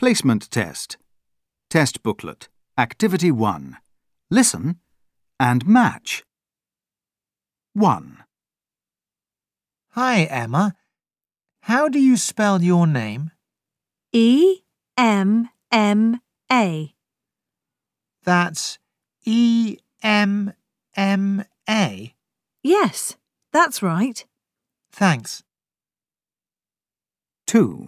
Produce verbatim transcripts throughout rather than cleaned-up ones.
Placement test. Test booklet. Activity one. Listen and match. one. Hi, Emma. How do you spell your name? E M M A. That's E M M A? Yes, that's right. Thanks. two.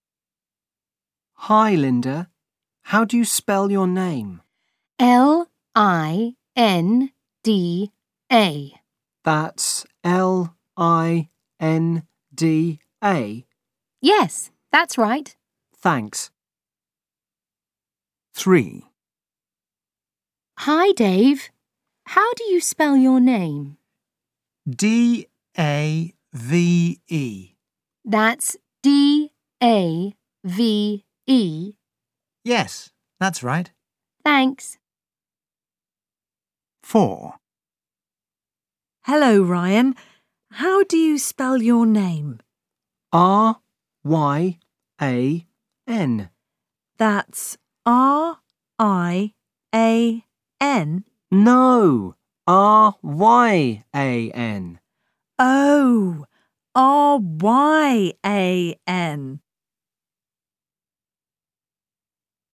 Hi, Linda. How do you spell your name? L I N D A. That's L I N D A. Yes, that's right. Thanks. three. Hi, Dave. How do you spell your name? D A V E. That's D A V E. Yes, that's right. Thanks. four. Hello, Ryan. How do you spell your name? R Y A N. That's R I A N. No, R Y A N. Oh, R Y A N.